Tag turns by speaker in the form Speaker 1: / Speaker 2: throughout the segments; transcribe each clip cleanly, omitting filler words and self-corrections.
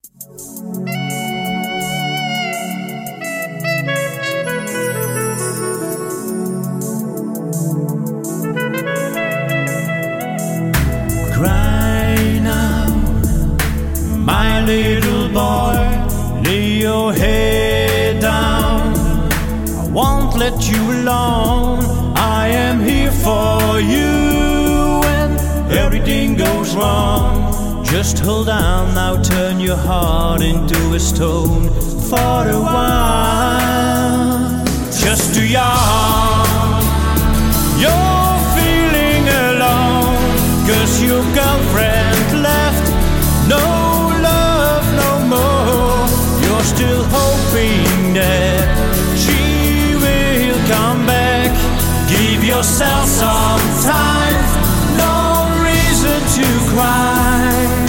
Speaker 1: Cry now, my little boy, lay your head down. I won't let you alone. I am here for you when everything goes wrong. Just hold on now, turn your heart into a stone for a while. Just too young, you're feeling alone, 'cause your girlfriend left. No love no more. You're still hoping that she will come back. Give yourself some time, no reason to cry.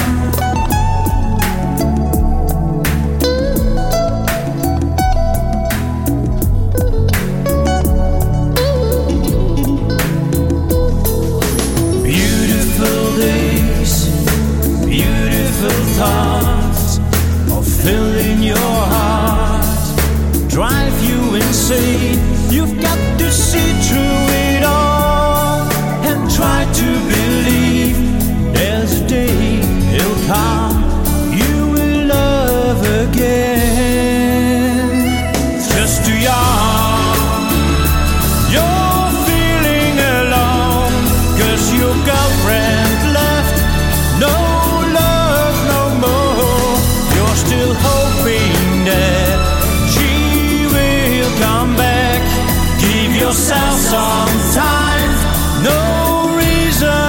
Speaker 1: Thoughts of filling your heart drive you insane. You've got to see through it all and try to believe there's a day it'll come, you will love again. Just too young, you're feeling alone, 'cause your girlfriend left. No still hoping that she will come back. Give yourself some time, no reason.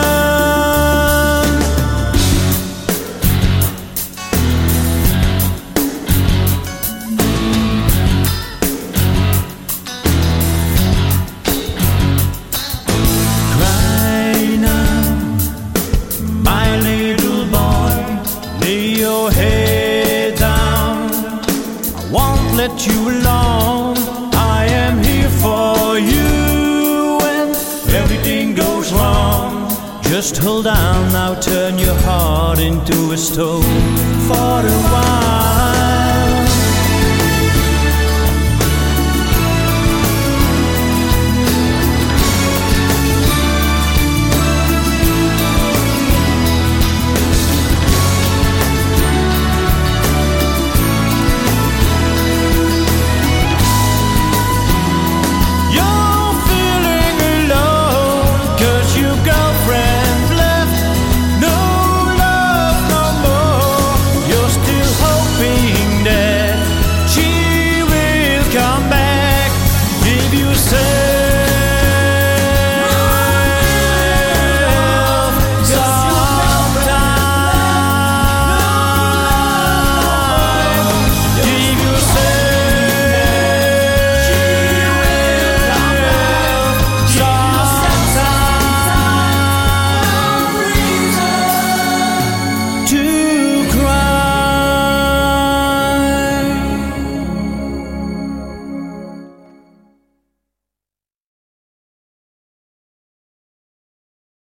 Speaker 1: Cry now, my little boy, lay your head, won't let you alone. I am here for you when everything goes wrong. Just hold on now, turn your heart into a stone for a while.